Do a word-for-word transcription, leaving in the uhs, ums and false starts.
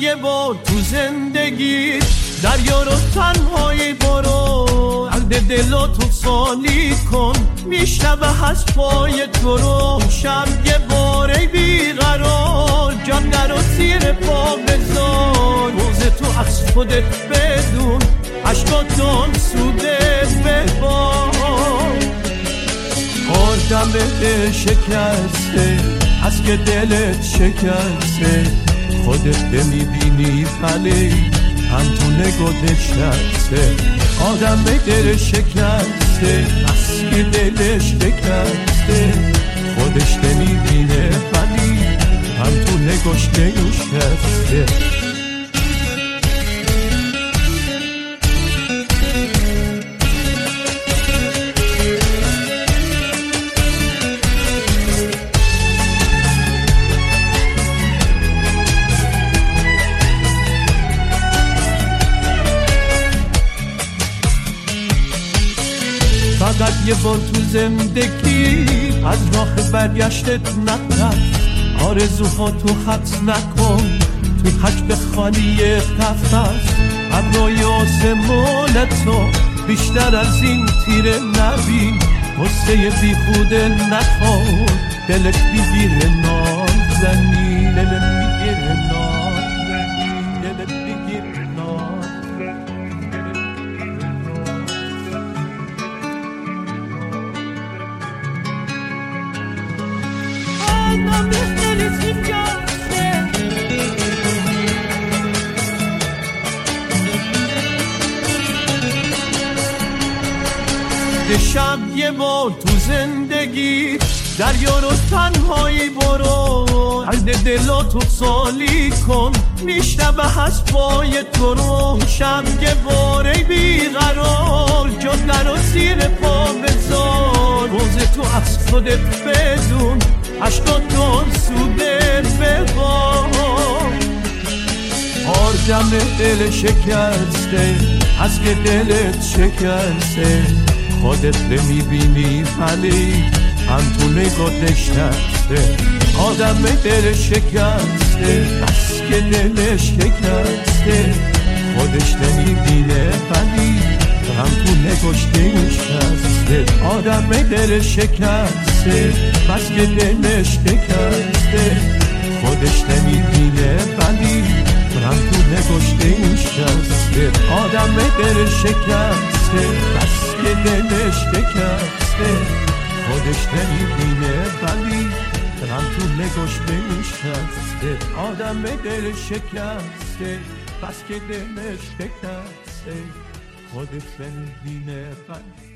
یه بار تو زندگی دریا رو تنهایی برو، قلب دلو تو خالی کن، میشنوه از پای تو رو. شب یه بار ای بیقرار، جان نرو زیر پا بذار، روز تو از خودت بدون، عشقاتون سوده ببار. آدم شکسته از که دلت شکسته، خودت نمیبینی ولی هم تو نگاه نشسته. آدم دل شکسته از که دلش شکسته، خودش نمیبینه ولی هم تو نگاش نشسته. فقط یه بار تو زندگی از راه برگشتت نرفت، آرزوها تو حبس نکن، تو حجب خالی قفس. ابرای آسمان تو بیشتر از این تیره نبین، غصه بیخوده نخور، دلت بگیره نازنی، دلت بگیره نازنی، دلت بگیره نازنی. شب یه بار تو زندگی دریا رو تنهایی برو، قلب دلو تو خالی کن، میشنوه از پای تو رو. شب یه بار ای بیقرار، جان نرو زیر پا بذار، روز تو از خودت بدون، عشقاتون سوده ببار. آدم دل شکسته از که دلت شکسته، خودت نمیبینی ولی هم تو نگاه نشسته. آدم دل شکسته از که دلش شکسته، خودش نمیبینه ولی هم تو نگاش نشسته. آدم دل شکسته از که دلش شکسته، خودش نمیبینه ولی هم تو نگاش نشسته. آدم دل شکسته از که دلش شکسته، خودش نمیبینه ولی هم تو نگاش نشسته. آدم دل شکسته بس که دلش شکسته، خودش نمیبینه ولی